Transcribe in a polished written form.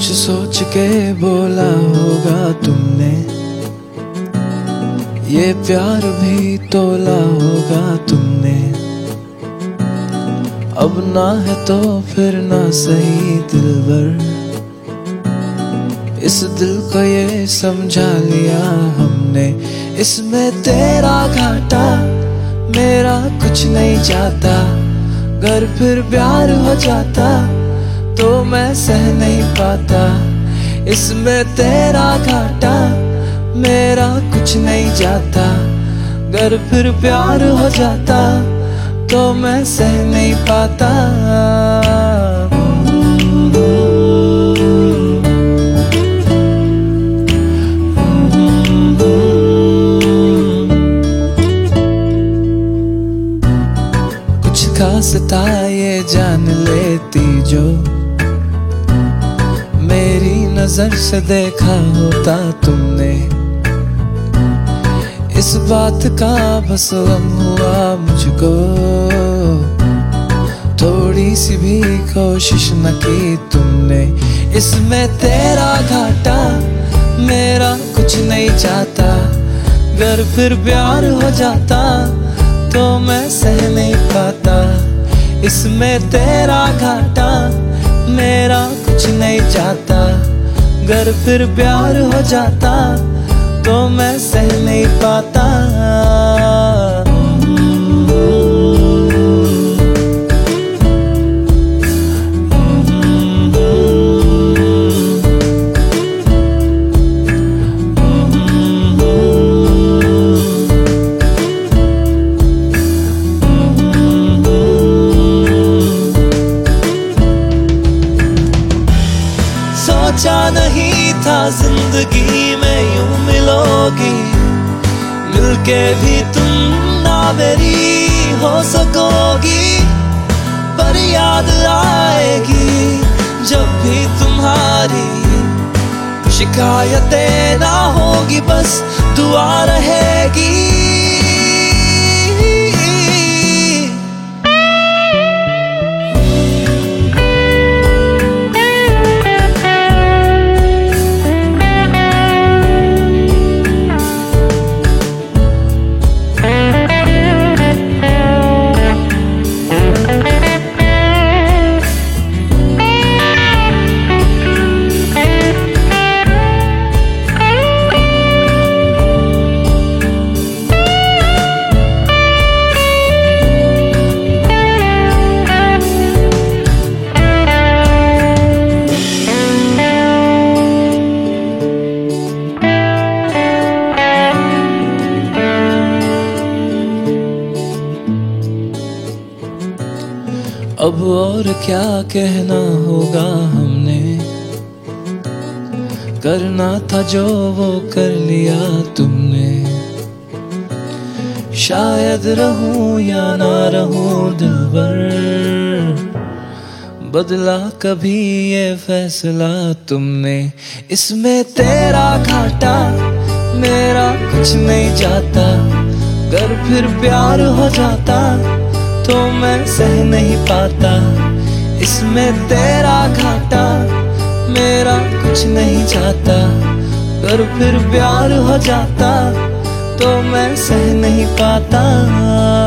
सोच के बोला होगा तुमने, ये प्यार भी तोला होगा तुमने। अब ना है तो फिर ना सही दिलबर, इस दिल को ये समझा लिया हमने। इसमें तेरा घाटा मेरा कुछ नहीं जाता, अगर फिर प्यार हो जाता तो मैं सह नहीं पाता। इसमें तेरा घाटा मेरा कुछ नहीं जाता, अगर फिर प्यार हो जाता तो मैं सह नहीं पाता। कुछ खास था ये जान लेती जो, मेरी नजर से देखा होता तुमने। इस बात का बस गम हुआ मुझको, थोड़ी सी भी कोशिश न की तुमने। इसमें तेरा घाटा मेरा कुछ नहीं जाता, अगर फिर प्यार हो जाता तो मैं सह नहीं पाता। इसमें तेरा घाटा मेरा कुछ नहीं जाता, अगर फिर प्यार हो जाता तो मैं सह नहीं पाता। सोचा नहीं था जिंदगी में यूं मिलोगी, मिलके भी तुम ना मेरी हो सकोगी। पर याद आएगी जब भी तुम्हारी, शिकायतें ना होगी बस दुआ रहेगी। अब और क्या कहना होगा हमने, करना था जो वो कर लिया तुमने। शायद रहूं या ना रहूं दिलबर, बदला कभी ये फैसला तुमने। इसमें तेरा घाटा मेरा कुछ नहीं जाता, अगर फिर प्यार हो जाता तो मैं सह नहीं पाता। इसमें तेरा घाटा मेरा कुछ नहीं जाता, अगर फिर प्यार हो जाता तो मैं सह नहीं पाता।